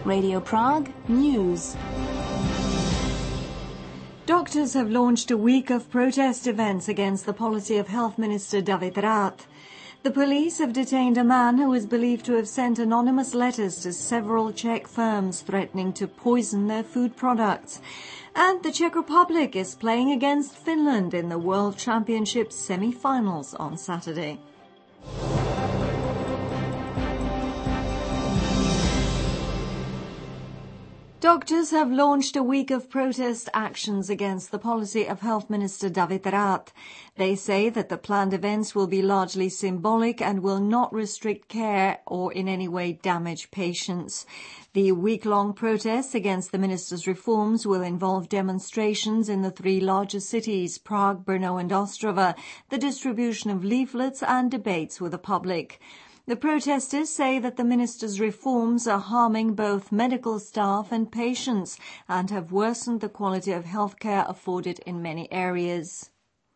Radio Prague News. Doctors have launched a week of protest events against the policy of Health Minister David Rath. The police have detained a man who is believed to have sent anonymous letters to several Czech firms threatening to poison their food products. And the Czech Republic is playing against Finland in the World Championship semi-finals on Saturday. Doctors have launched a week of protest actions against the policy of Health Minister David Rath. They say that the planned events will be largely symbolic and will not restrict care or in any way damage patients. The week-long protests against the minister's reforms will involve demonstrations in the three largest cities, Prague, Brno and Ostrava, the distribution of leaflets and debates with the public. The protesters say that the minister's reforms are harming both medical staff and patients and have worsened the quality of healthcare afforded in many areas.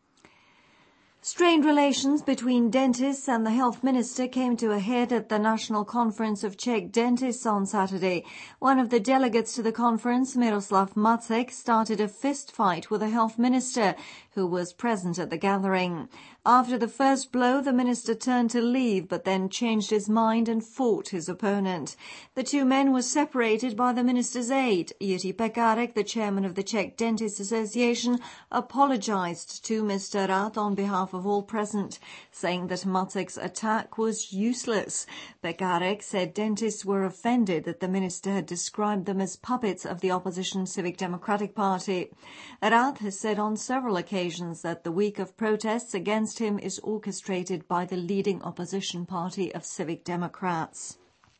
Strained relations between dentists and the health minister came to a head at the National Conference of Czech Dentists on Saturday. One of the delegates to the conference, Miroslav Macek, started a fist fight with the health minister, who was present at the gathering. After the first blow, the minister turned to leave, but then changed his mind and fought his opponent. The two men were separated by the minister's aide. Jiří Pekárek, the chairman of the Czech Dentists Association, apologized to Mr. Rath on behalf of all present, saying that Macek's attack was useless. Pekárek said dentists were offended that the minister had described them as puppets of the opposition Civic Democratic Party. Rath has said on several occasions that the week of protests against him is orchestrated by the leading opposition party of Civic Democrats.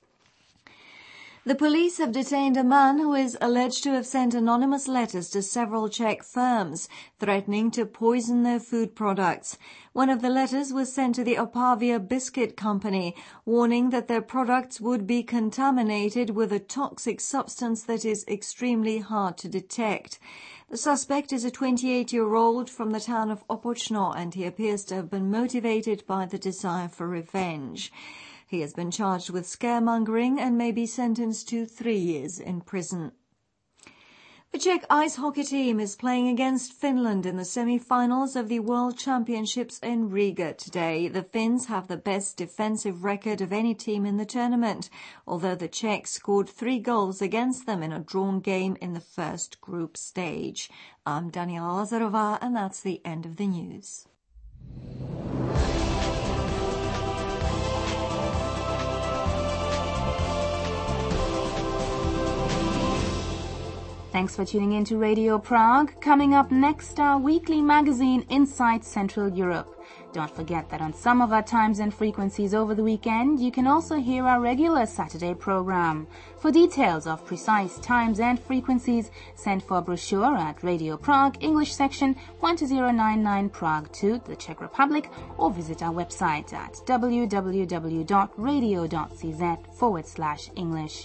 The police have detained a man who is alleged to have sent anonymous letters to several Czech firms, threatening to poison their food products. One of the letters was sent to the Opavia Biscuit Company, warning that their products would be contaminated with a toxic substance that is extremely hard to detect. The suspect is a 28-year-old from the town of Opočno, and he appears to have been motivated by the desire for revenge. He has been charged with scaremongering and may be sentenced to 3 years in prison. The Czech ice hockey team is playing against Finland in the semi-finals of the World Championships in Riga today. The Finns have the best defensive record of any team in the tournament, although the Czechs scored 3 goals against them in a drawn game in the first group stage. I'm Daniela Lazarová, and that's the end of the news. Thanks for tuning in to Radio Prague. Coming up next, our weekly magazine Inside Central Europe. Don't forget that on some of our times and frequencies over the weekend, you can also hear our regular Saturday program. For details of precise times and frequencies, send for a brochure at Radio Prague, English section 12099 Prague 2, the Czech Republic, or visit our website at www.radio.cz/English.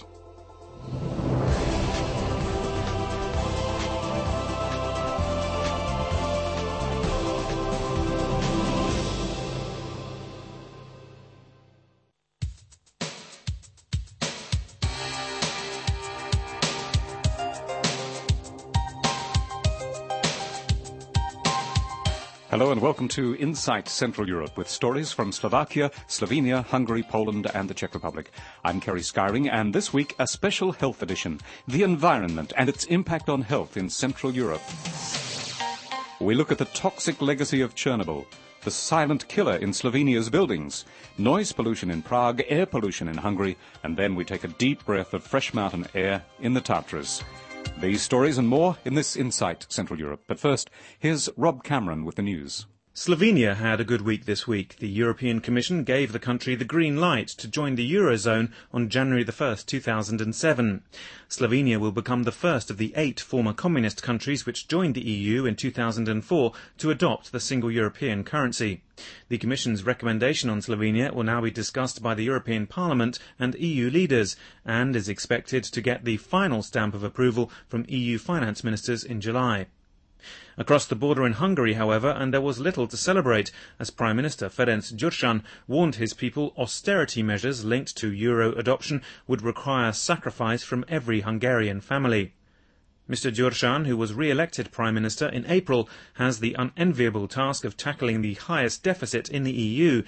Hello and welcome to Insight Central Europe with stories from Slovakia, Slovenia, Hungary, Poland and the Czech Republic. I'm Kerry Skyring, and this week a special health edition, the environment and its impact on health in Central Europe. We look at the toxic legacy of Chernobyl, the silent killer in Slovenia's buildings, noise pollution in Prague, air pollution in Hungary, and then we take a deep breath of fresh mountain air in the Tatras. These stories and more in this Insight Central Europe. But first, here's Rob Cameron with the news. Slovenia had a good week this week. The European Commission gave the country the green light to join the Eurozone on January the 1st, 2007. Slovenia will become the first of the 8 former communist countries which joined the EU in 2004 to adopt the single European currency. The Commission's recommendation on Slovenia will now be discussed by the European Parliament and EU leaders and is expected to get the final stamp of approval from EU finance ministers in July. Across the border in Hungary, however, and there was little to celebrate, as Prime Minister Ferenc Gyurcsány warned his people austerity measures linked to euro adoption would require sacrifice from every Hungarian family. Mr. Gyurcsány, who was re-elected Prime Minister in April, has the unenviable task of tackling the highest deficit in the EU,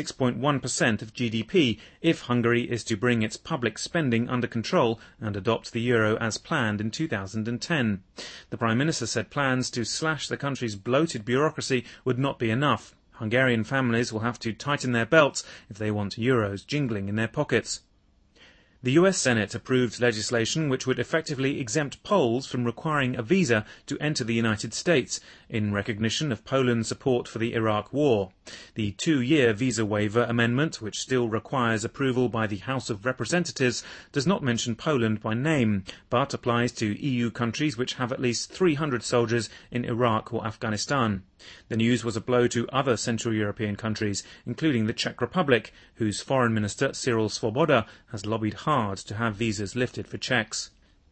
6.1% of GDP, if Hungary is to bring its public spending under control and adopt the euro as planned in 2010. The Prime Minister said plans to slash the country's bloated bureaucracy would not be enough. Hungarian families will have to tighten their belts if they want euros jingling in their pockets. The US Senate approved legislation which would effectively exempt Poles from requiring a visa to enter the United States, in recognition of Poland's support for the Iraq War. The 2-year visa waiver amendment, which still requires approval by the House of Representatives, does not mention Poland by name, but applies to EU countries which have at least 300 soldiers in Iraq or Afghanistan. The news was a blow to other Central European countries, including the Czech Republic, whose Foreign Minister Cyril Svoboda has lobbied hard to have visas lifted for Czechs.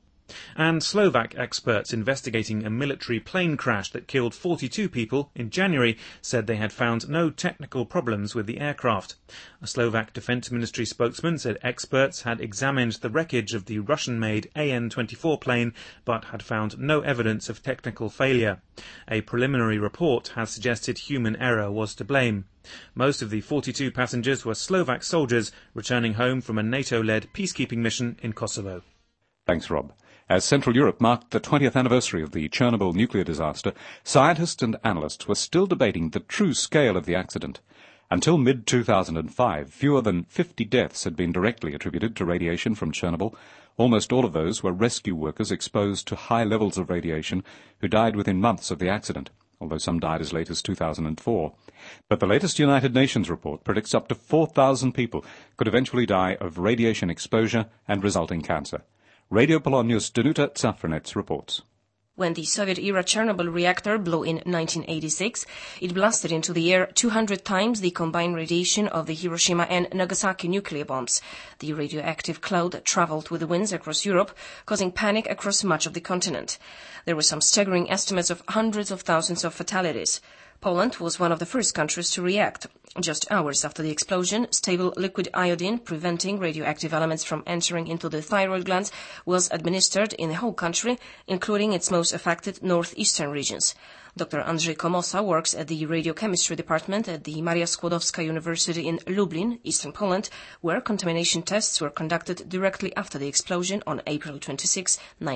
And Slovak experts investigating a military plane crash that killed 42 people in January said they had found no technical problems with the aircraft. A Slovak Defence Ministry spokesman said experts had examined the wreckage of the Russian-made AN-24 plane but had found no evidence of technical failure. A preliminary report has suggested human error was to blame. Most of the 42 passengers were Slovak soldiers returning home from a NATO-led peacekeeping mission in Kosovo. Thanks, Rob. As Central Europe marked the 20th anniversary of the Chernobyl nuclear disaster, scientists and analysts were still debating the true scale of the accident. Until mid-2005, fewer than 50 deaths had been directly attributed to radiation from Chernobyl. Almost all of those were rescue workers exposed to high levels of radiation who died within months of the accident, although some died as late as 2004. But the latest United Nations report predicts up to 4,000 people could eventually die of radiation exposure and resulting cancer. Radio Polonia's Danuta Tsafranets reports. When the Soviet-era Chernobyl reactor blew in 1986, it blasted into the air 200 times the combined radiation of the Hiroshima and Nagasaki nuclear bombs. The radioactive cloud traveled with the winds across Europe, causing panic across much of the continent. There were some staggering estimates of hundreds of thousands of fatalities. Poland was one of the first countries to react. Just hours after the explosion, stable liquid iodine, preventing radioactive elements from entering into the thyroid glands, was administered in the whole country, including its most affected northeastern regions. Dr. Andrzej Komosa works at the radiochemistry department at the Maria Skłodowska University in Lublin, eastern Poland, where contamination tests were conducted directly after the explosion on April 26,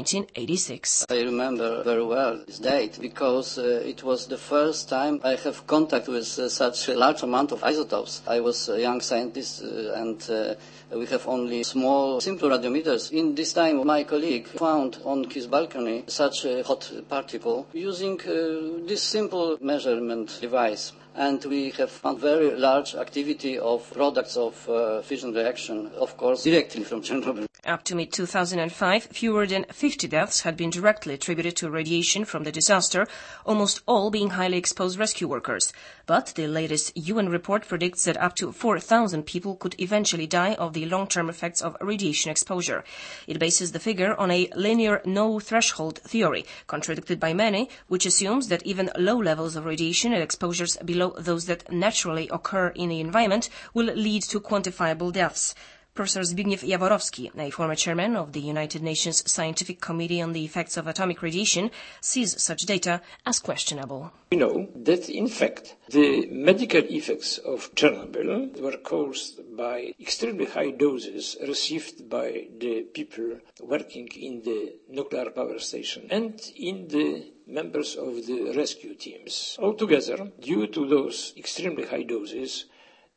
1986. I remember very well this date because it was the first time I have contact with such a large amount of isotopes. I was a young scientist and we have only small, simple radiometers. In this time, my colleague found on his balcony such a hot particle using this simple measurement device. And we have found very large activity of products of fission reaction, of course, directly from Chernobyl. Up to mid-2005, fewer than 50 deaths had been directly attributed to radiation from the disaster, almost all being highly exposed rescue workers. But the latest UN report predicts that up to 4,000 people could eventually die of the long-term effects of radiation exposure. It bases the figure on a linear no-threshold theory, contradicted by many, which assumes that even low levels of radiation at exposures below those that naturally occur in the environment will lead to quantifiable deaths. Professor Zbigniew Jaworowski, a former chairman of the United Nations Scientific Committee on the Effects of Atomic Radiation, sees such data as questionable. We know that, in fact, the medical effects of Chernobyl were caused by extremely high doses received by the people working in the nuclear power station and in the members of the rescue teams. Altogether, due to those extremely high doses,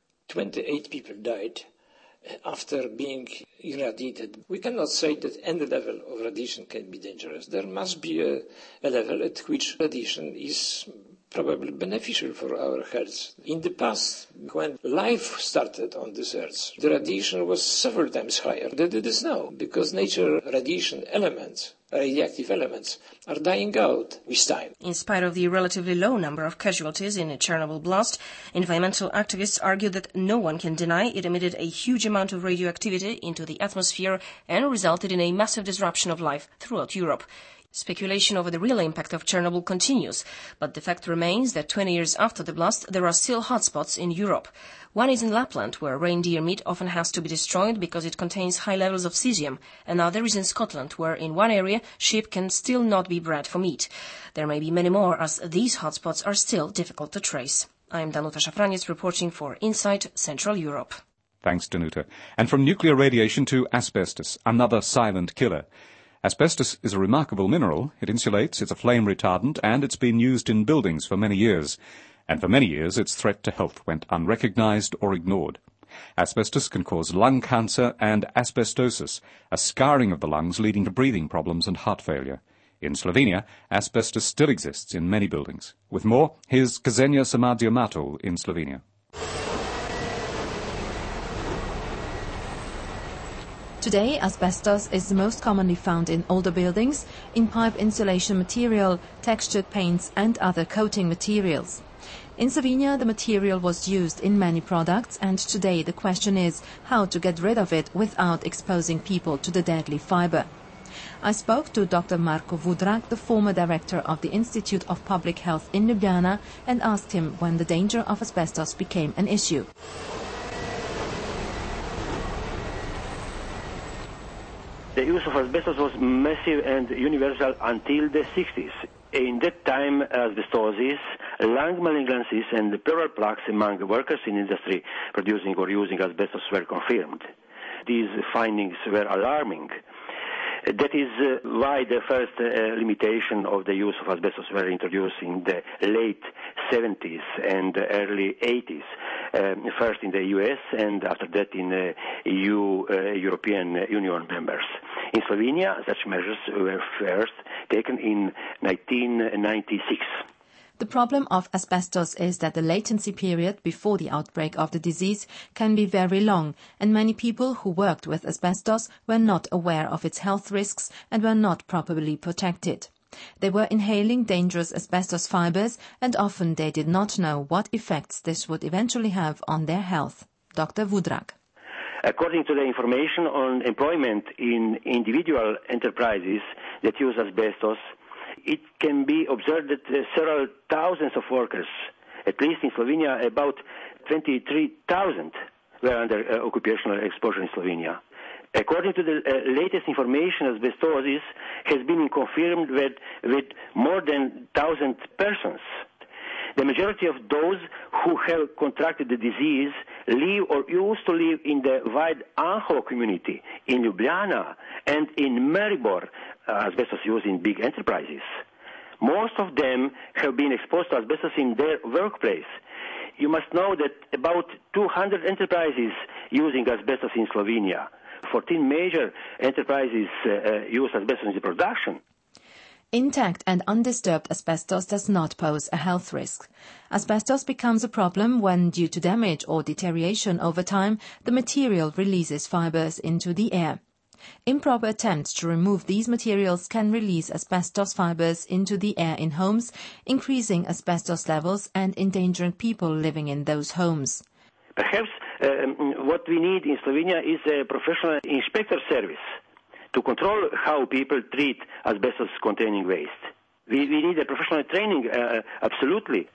28 people died after being irradiated. We cannot say that any level of radiation can be dangerous. There must be a level at which radiation is probably beneficial for our health. In the past, when life started on this earth, the radiation was several times higher than it is now, because nature radiation elements, radioactive elements, are dying out with time. In spite of the relatively low number of casualties in a Chernobyl blast, environmental activists argue that no one can deny it emitted a huge amount of radioactivity into the atmosphere and resulted in a massive disruption of life throughout Europe. Speculation over the real impact of Chernobyl continues, but the fact remains that 20 years after the blast, there are still hotspots in Europe. One is in Lapland, where reindeer meat often has to be destroyed because it contains high levels of cesium. Another is in Scotland, where in one area, sheep can still not be bred for meat. There may be many more, as these hotspots are still difficult to trace. I'm Danuta Szafraniec reporting for Insight Central Europe. Thanks, Danuta. And from nuclear radiation to asbestos, another silent killer. Asbestos is a remarkable mineral. It insulates, it's a flame retardant, and it's been used in buildings for many years. And for many years, its threat to health went unrecognized or ignored. Asbestos can cause lung cancer and asbestosis, a scarring of the lungs leading to breathing problems and heart failure. In Slovenia, asbestos still exists in many buildings. With more, here's Ksenia Samadiomatul in Slovenia. Today, asbestos is the most commonly found in older buildings, in pipe insulation material, textured paints and other coating materials. In Slovenia, the material was used in many products, and today the question is how to get rid of it without exposing people to the deadly fibre. I spoke to Dr. Marko Vudrak, the former director of the Institute of Public Health in Ljubljana, and asked him when the danger of asbestos became an issue. The use of asbestos was massive and universal until the 60s. In that time, asbestosis, lung malignancies and pleural plaques among workers in industry producing or using asbestos were confirmed. These findings were alarming. That is why the first limitation of the use of asbestos were introduced in the late 70s and early 80s. First in the US and after that in EU, European Union members. In Slovenia, such measures were first taken in 1996. The problem of asbestos is that the latency period before the outbreak of the disease can be very long, and many people who worked with asbestos were not aware of its health risks and were not properly protected. They were inhaling dangerous asbestos fibers, and often they did not know what effects this would eventually have on their health. Dr. Vudrak. According to the information on employment in individual enterprises that use asbestos, it can be observed that several thousands of workers, at least in Slovenia, about 23,000 were under occupational exposure in Slovenia. According to the latest information, asbestosis has been confirmed with more than 1,000 persons. The majority of those who have contracted the disease live or used to live in the Wide Anhovo community, in Ljubljana and in Maribor, asbestos used in big enterprises. Most of them have been exposed to asbestos in their workplace. You must know that about 200 enterprises using asbestos in Slovenia. 14 major enterprises use asbestos in the production. Intact and undisturbed asbestos does not pose a health risk. Asbestos becomes a problem when, due to damage or deterioration over time, the material releases fibers into the air. Improper attempts to remove these materials can release asbestos fibers into the air in homes, increasing asbestos levels and endangering people living in those homes. Perhaps what we need in Slovenia is a professional inspector service to control how people treat asbestos-containing waste. We need a professional training, absolutely.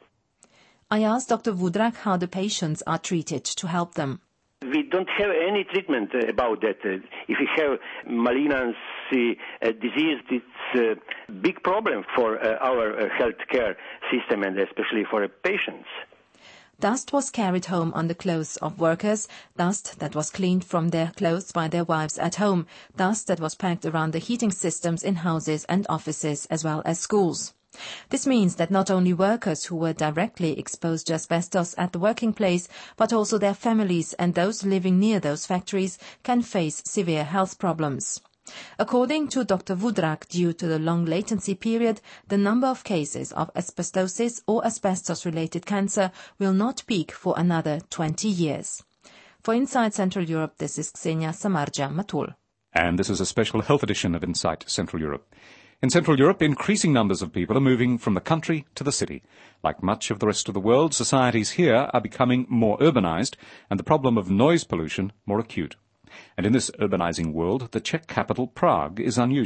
I asked Dr. Vudrak how the patients are treated to help them. We don't have any treatment about that. If we have malignancy disease, it's a big problem for our healthcare system and especially for patients. Dust was carried home on the clothes of workers, dust that was cleaned from their clothes by their wives at home, dust that was packed around the heating systems in houses and offices as well as schools. This means that not only workers who were directly exposed to asbestos at the working place, but also their families and those living near those factories can face severe health problems. According to Dr. Vudrak, due to the long latency period, the number of cases of asbestosis or asbestos-related cancer will not peak for another 20 years. For Inside Central Europe, this is Ksenia Samardzija-Matul. And this is a special health edition of Insight Central Europe. In Central Europe, increasing numbers of people are moving from the country to the city. Like much of the rest of the world, societies here are becoming more urbanized and the problem of noise pollution more acute. And in this urbanizing world, the Czech capital, Prague, is unusual.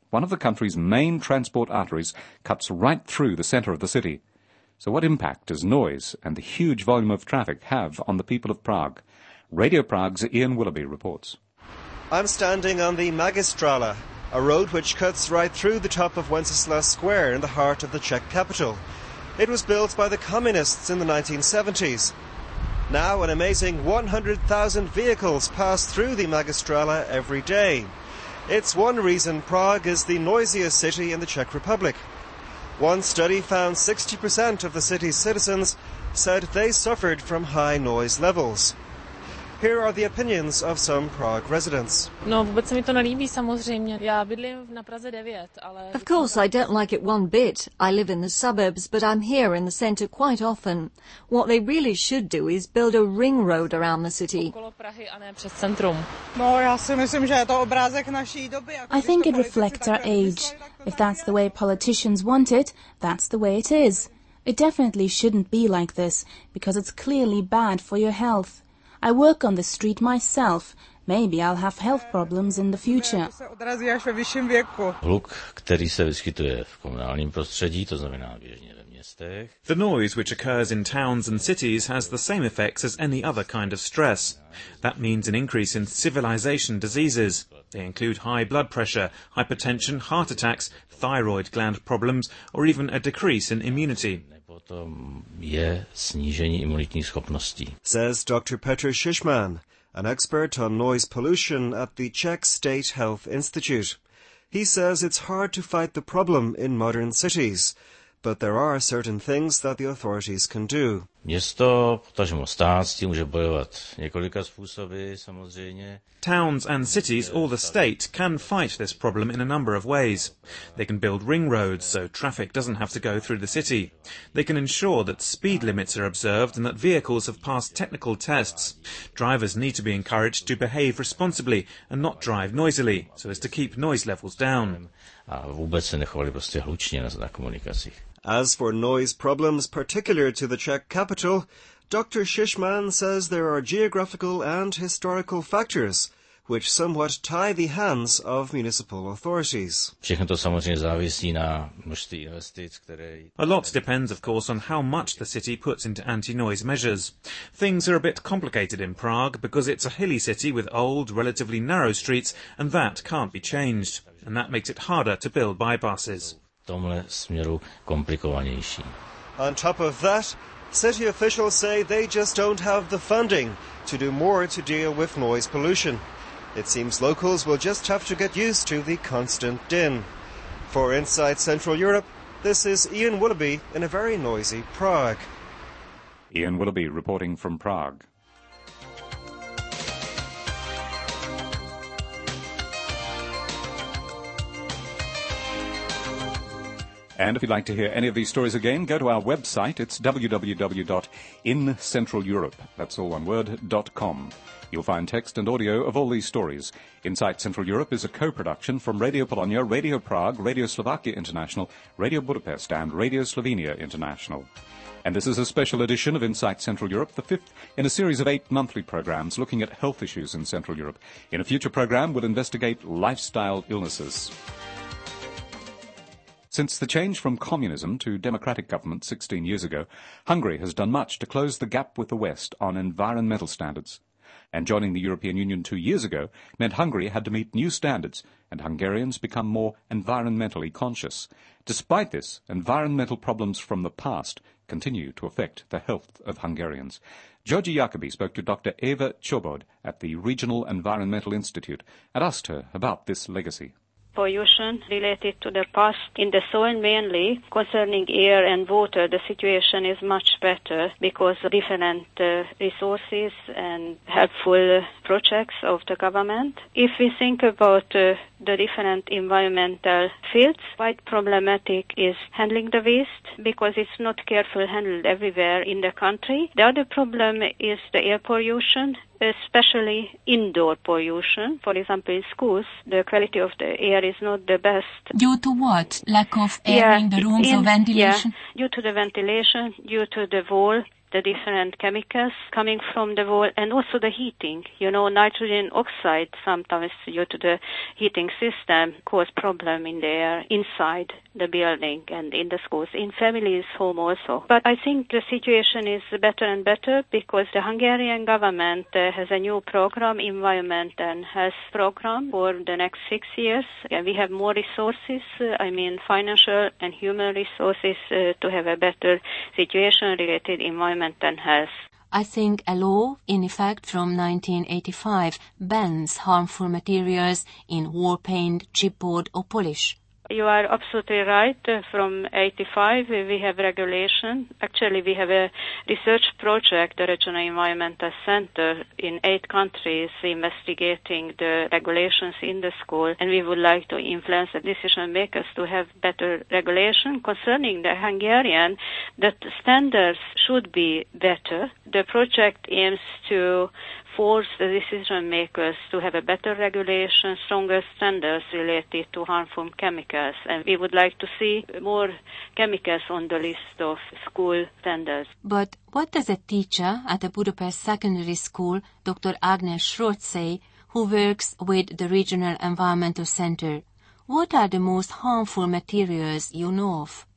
one of the country's main transport arteries, cuts right through the centre of the city. So what impact does noise and the huge volume of traffic have on the people of Prague? Radio Prague's Ian Willoughby reports. I'm standing on the Magistrala, a road which cuts right through the top of Wenceslas Square in the heart of the Czech capital. It was built by the communists in the 1970s. Now an amazing 100,000 vehicles pass through the Magistrala every day. It's one reason Prague is the noisiest city in the Czech Republic. One study found 60% of the city's citizens said they suffered from high noise levels. Here are the opinions of some Prague residents. Vůbec se mi to nelíbí samozřejmě. Já bydlím na Praze 9, ale... Of course, I don't like it one bit. I live in the suburbs, but I'm here in the centre quite often. What they really should do is build a ring road around the city. Okolo Prahy a ne přes centrum. Já si myslím, že je to obrázek naší doby. I think it reflects our age. If that's the way politicians want it, that's the way it is. It definitely shouldn't be like this, because it's clearly bad for your health. I work on the street myself. Maybe I'll have health problems in the future. Hluk, který se vyskytuje v komunálním prostředí, to znamená běžně ve městech. The noise which occurs in towns and cities has the same effects as any other kind of stress. That means an increase in civilization diseases. They include high blood pressure, hypertension, heart attacks, thyroid gland problems, or even a decrease in immunity. Je snížení imunitní schopností. Says Dr. Petr Šišman, an expert on noise pollution at the Czech State Health Institute. He says it's hard to fight the problem in modern cities, but there are certain things that the authorities can do. Město, potažmo stát, s tím může bojovat několika způsoby, samozřejmě. Towns and cities, or the state, can fight this problem in a number of ways. They can build ring roads so traffic doesn't have to go through the city. They can ensure that speed limits are observed and that vehicles have passed technical tests. Drivers need to be encouraged to behave responsibly and not drive noisily, so as to keep noise levels down. A vůbec se nechovali prostě hlučně na komunikacích. As for noise problems particular to the Czech capital, Dr. Šišman says there are geographical and historical factors which somewhat tie the hands of municipal authorities. Všechno to samozřejmě závisí na množství investic, které... A lot depends, of course, on how much the city puts into anti-noise measures. Things are a bit complicated in Prague because it's a hilly city with old, relatively narrow streets, and that can't be changed. And that makes it harder to build bypasses. V tomhle směru komplikovanější. On top of that, city officials say they just don't have the funding to do more to deal with noise pollution. It seems locals will just have to get used to the constant din. For Inside Central Europe, this is Ian Willoughby in a very noisy Prague. Ian Willoughby reporting from Prague. And if you'd like to hear any of these stories again, go to our website. It's www.incentraleurope, that's all one word, .com. You'll find text and audio of all these stories. Insight Central Europe is a co-production from Radio Polonia, Radio Prague, Radio Slovakia International, Radio Budapest, and Radio Slovenia International. And this is a special edition of Insight Central Europe, the fifth in a series of 8 monthly programs looking at health issues in Central Europe. In a future program, we'll investigate lifestyle illnesses. Since the change from communism to democratic government 16 years ago, Hungary has done much to close the gap with the West on environmental standards. And joining the European Union 2 years ago meant Hungary had to meet new standards and Hungarians become more environmentally conscious. Despite this, environmental problems from the past continue to affect the health of Hungarians. Georgi Jacobi spoke to Dr. Eva Chobod at the Regional Environmental Institute and asked her about this legacy. Pollution related to the past in the soil mainly. Concerning air and water, the situation is much better because of different resources and helpful projects of the government. If we think about the different environmental fields, quite problematic is handling the waste because it's not carefully handled everywhere in the country. The other problem is the air pollution, especially indoor pollution. For example, in schools, the quality of the air is not the best. Due to what? Lack of air in the rooms or ventilation? Yeah, due to the ventilation, due to the wall the different chemicals coming from the wall and also the heating. You know, nitrogen oxide sometimes due to the heating system cause problem in the air inside the building and in the schools, in families' home also. But I think the situation is better and better because the Hungarian government has a new program, environment and health program for the next 6 years. And we have more resources, financial and human resources to have a better situation related environment and health. I think a law, in effect from 1985, bans harmful materials in wall paint, chipboard or polish. You are absolutely right. From 85, we have regulation. Actually, we have a research project, the Regional Environmental Center, in 8 countries investigating the regulations in the school. And we would like to influence the decision makers to have better regulation concerning the Hungarian, that standards should be better. The project aims to force the decision makers to have a better regulation, stronger standards related to harmful chemicals. And we would like to see more chemicals on the list of school standards. But what does a teacher at a Budapest secondary school, Dr. Agnes Schrott, say, who works with the Regional Environmental Center? What are the most harmful materials you know of?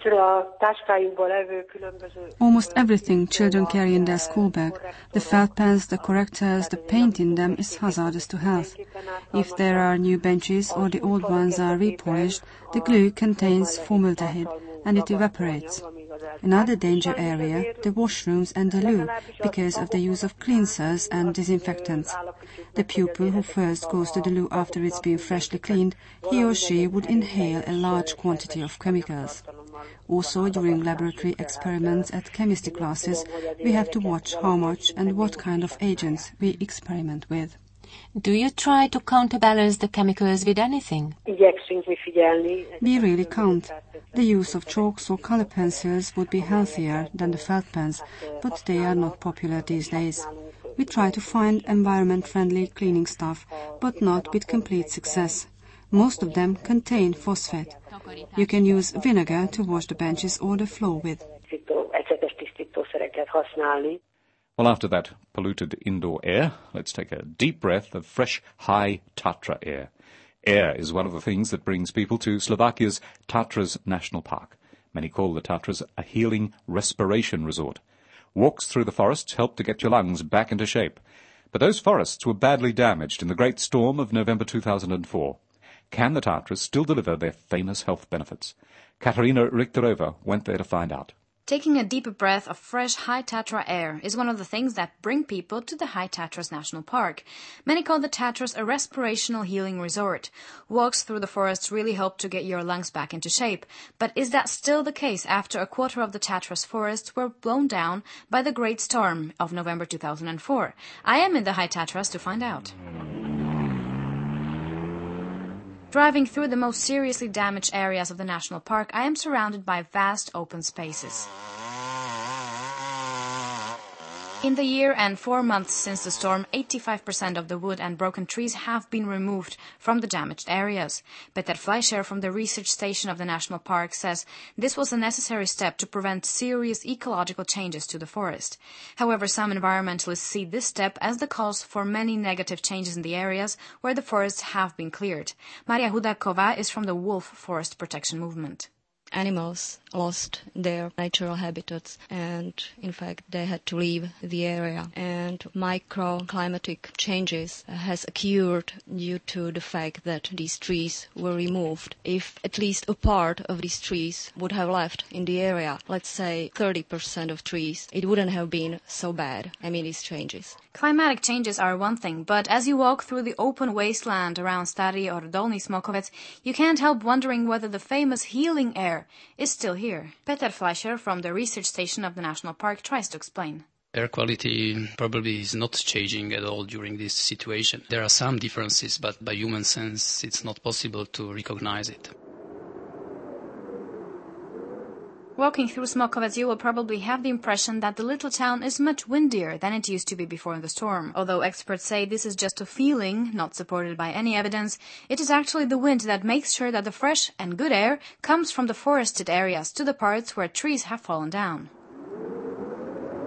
Almost everything children carry in their school bag, the felt pens, the correctors, the paint in them is hazardous to health. If there are new benches or the old ones are repolished, the glue contains formaldehyde and it evaporates. Another danger area, the washrooms and the loo, because of the use of cleansers and disinfectants. The pupil who first goes to the loo after it's been freshly cleaned, he or she would inhale a large quantity of chemicals. Also, during laboratory experiments at chemistry classes, we have to watch how much and what kind of agents we experiment with. Do you try to counterbalance the chemicals with anything? We really count. The use of chalks or color pencils would be healthier than the felt pens, but they are not popular these days. We try to find environment-friendly cleaning stuff, but not with complete success. Most of them contain phosphate. You can use vinegar to wash the benches or the floor with. Well, after that polluted indoor air, let's take a deep breath of fresh, high Tatra air. Air is one of the things that brings people to Slovakia's Tatras National Park. Many call the Tatras a healing respiration resort. Walks through the forests help to get your lungs back into shape. But those forests were badly damaged in the great storm of November 2004. Can the Tatras still deliver their famous health benefits? Katarina Richterova went there to find out. Taking a deeper breath of fresh high Tatra air is one of the things that bring people to the High Tatras National Park. Many call the Tatras a respirational healing resort. Walks through the forests really help to get your lungs back into shape. But is that still the case after a quarter of the Tatras forests were blown down by the great storm of November 2004? I am in the High Tatras to find out. Driving through the most seriously damaged areas of the national park, I am surrounded by vast open spaces. In the year and 4 months since the storm, 85% of the wood and broken trees have been removed from the damaged areas. Peter Fleischer from the research station of the national park says this was a necessary step to prevent serious ecological changes to the forest. However, some environmentalists see this step as the cause for many negative changes in the areas where the forests have been cleared. Maria Hudakova is from the Wolf Forest Protection Movement. Animals lost their natural habitats and in fact they had to leave the area, and microclimatic changes has occurred due to the fact that these trees were removed. If at least a part of these trees would have left in the area, let's say 30% of trees, it wouldn't have been so bad. These changes. Climatic changes are one thing, but as you walk through the open wasteland around Stary or Dolny Smokovec, you can't help wondering whether the famous healing air is still here. Peter Fleischer from the research station of the national park tries to explain. Air quality probably is not changing at all during this situation. There are some differences, but by human sense it's not possible to recognize it. Walking through Smokovec, you will probably have the impression that the little town is much windier than it used to be before the storm. Although experts say this is just a feeling, not supported by any evidence, it is actually the wind that makes sure that the fresh and good air comes from the forested areas to the parts where trees have fallen down.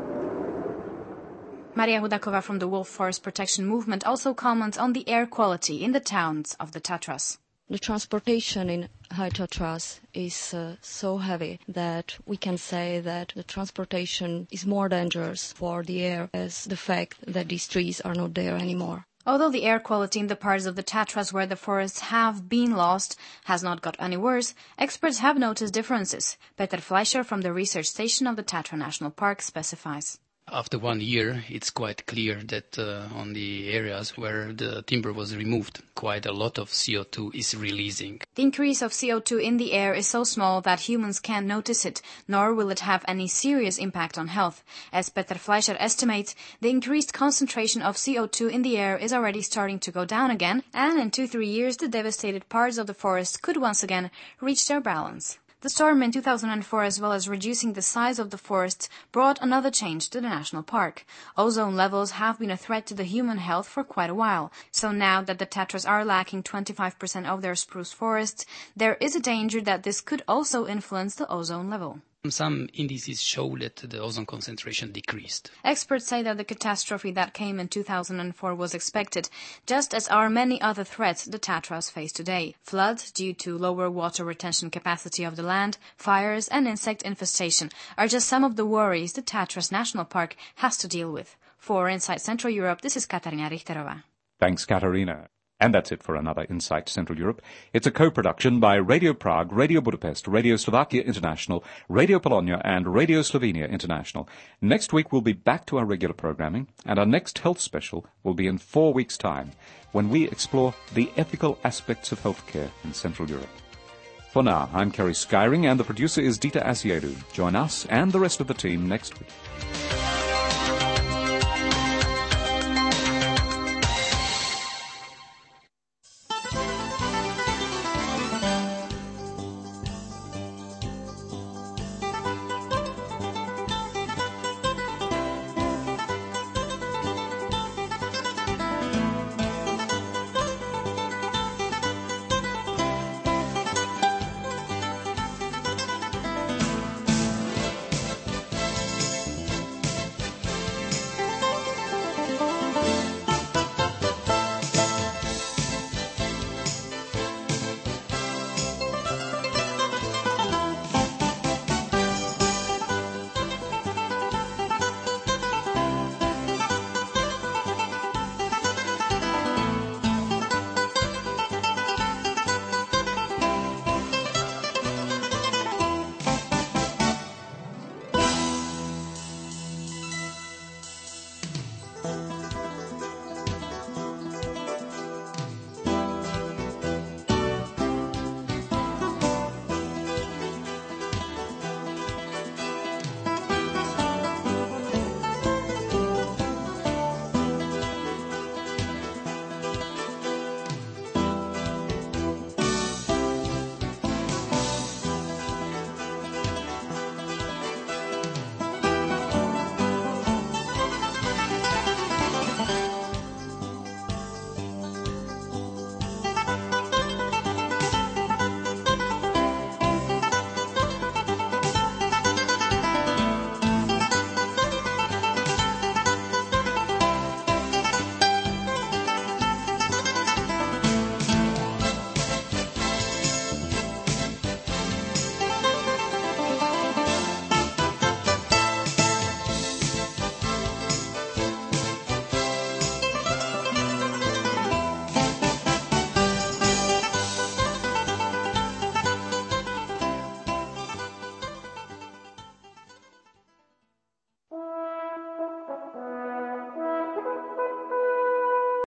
Maria Hudakova from the Wolf Forest Protection Movement also comments on the air quality in the towns of the Tatras. The transportation in High Tatras is so heavy that we can say that the transportation is more dangerous for the air as the fact that these trees are not there anymore. Although the air quality in the parts of the Tatras where the forests have been lost has not got any worse, experts have noticed differences. Peter Fleischer from the research station of the Tatra National Park specifies. After 1 year, it's quite clear that on the areas where the timber was removed, quite a lot of CO2 is releasing. The increase of CO2 in the air is so small that humans can't notice it, nor will it have any serious impact on health. As Peter Fleischer estimates, the increased concentration of CO2 in the air is already starting to go down again, and in 2-3 years the devastated parts of the forest could once again reach their balance. The storm in 2004, as well as reducing the size of the forests, brought another change to the national park. Ozone levels have been a threat to the human health for quite a while. So now that the Tatras are lacking 25% of their spruce forests, there is a danger that this could also influence the ozone level. Some indices show that the ozone concentration decreased. Experts say that the catastrophe that came in 2004 was expected, just as are many other threats the Tatras face today. Flood due to lower water retention capacity of the land, fires and insect infestation are just some of the worries the Tatras National Park has to deal with. For Inside Central Europe, this is Katarina Richterova. Thanks, Katarina. And that's it for another Insight Central Europe. It's a co-production by Radio Prague, Radio Budapest, Radio Slovakia International, Radio Polonia and Radio Slovenia International. Next week we'll be back to our regular programming, and our next health special will be in 4 weeks' time, when we explore the ethical aspects of healthcare in Central Europe. For now, I'm Kerry Skyring, and the producer is Dita Asiedu. Join us and the rest of the team next week.